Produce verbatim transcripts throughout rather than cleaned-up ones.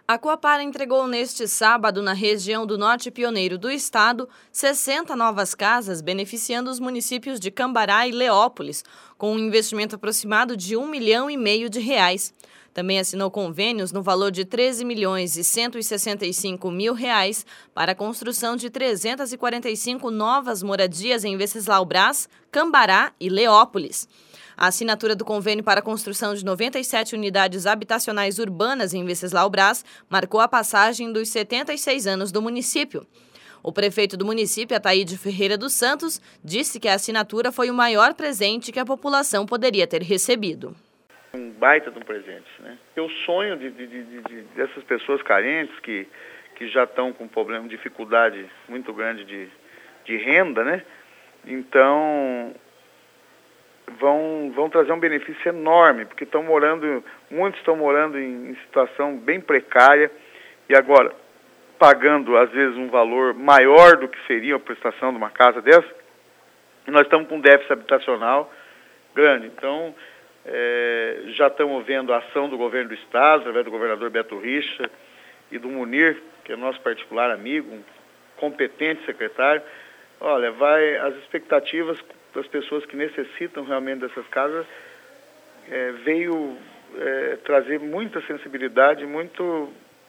A Coapar entregou neste sábado, na região do Norte Pioneiro do estado, sessenta novas casas beneficiando os municípios de Cambará e Leópolis, com um investimento aproximado de um milhão e meio de reais. Também assinou convênios no valor de treze milhões e cento e sessenta e cinco mil reais para a construção de trezentas e quarenta e cinco novas moradias em Venceslau Braz, Cambará e Leópolis. A assinatura do convênio para a construção de noventa e sete unidades habitacionais urbanas em Venceslau Braz marcou a passagem dos setenta e seis anos do município. O prefeito do município, Ataíde Ferreira dos Santos, disse que a assinatura foi o maior presente que a população poderia ter recebido. Um baita de um presente, né? O sonho de, de, de, de, dessas pessoas carentes que, que já estão com problema, dificuldade muito grande de, de renda, né? Então, vão, vão trazer um benefício enorme, porque estão morando, muitos estão morando em, em situação bem precária e agora pagando, às vezes, um valor maior do que seria a prestação de uma casa dessa, e nós estamos com um déficit habitacional grande. Então, É, já estamos vendo a ação do governo do estado, através do governador Beto Richa e do Munir, que é nosso particular amigo, um competente secretário. Olha, vai, as expectativas das pessoas que necessitam realmente dessas casas é, veio é, trazer muita sensibilidade, muito,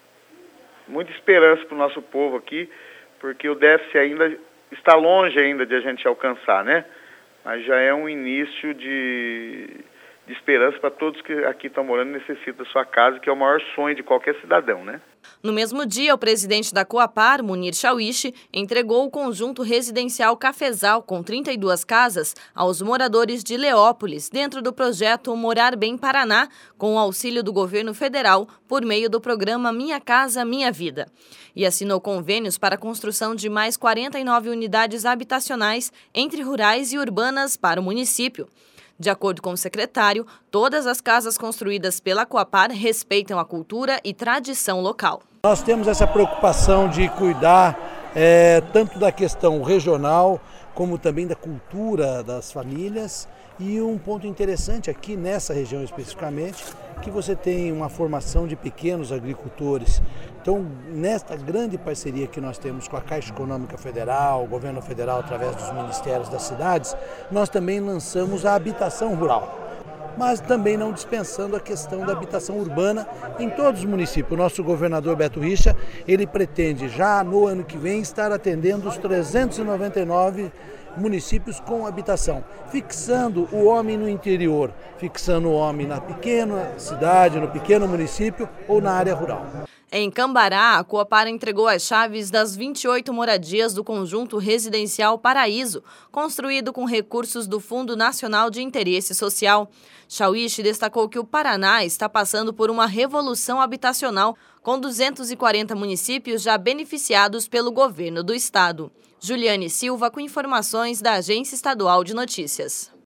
muita esperança para o nosso povo aqui, porque o déficit ainda está longe ainda de a gente alcançar, né? Mas já é um início de... de esperança para todos que aqui estão morando e necessitam da sua casa, que é o maior sonho de qualquer cidadão, né? No mesmo dia, o presidente da Coapar, Munir Shawishi, entregou o conjunto residencial Cafezal, com trinta e duas casas, aos moradores de Leópolis, dentro do projeto Morar Bem Paraná, com o auxílio do governo federal, por meio do programa Minha Casa Minha Vida. E assinou convênios para a construção de mais quarenta e nove unidades habitacionais, entre rurais e urbanas, para o município. De acordo com o secretário, todas as casas construídas pela Coapar respeitam a cultura e tradição local. Nós temos essa preocupação de cuidar é, tanto da questão regional, como também da cultura das famílias. E um ponto interessante aqui nessa região especificamente, que você tem uma formação de pequenos agricultores. Então, nesta grande parceria que nós temos com a Caixa Econômica Federal, o governo federal através dos ministérios das cidades, nós também lançamos a habitação rural. Mas também não dispensando a questão da habitação urbana em todos os municípios. O nosso governador Beto Richa, ele pretende já no ano que vem estar atendendo os trezentos e noventa e nove municípios com habitação, fixando o homem no interior, fixando o homem na pequena cidade, no pequeno município ou na área rural. Em Cambará, a Coapar entregou as chaves das vinte e oito moradias do conjunto residencial Paraíso, construído com recursos do Fundo Nacional de Interesse Social. Shawishi destacou que o Paraná está passando por uma revolução habitacional, com duzentos e quarenta municípios já beneficiados pelo governo do estado. Juliane Silva, com informações da Agência Estadual de Notícias.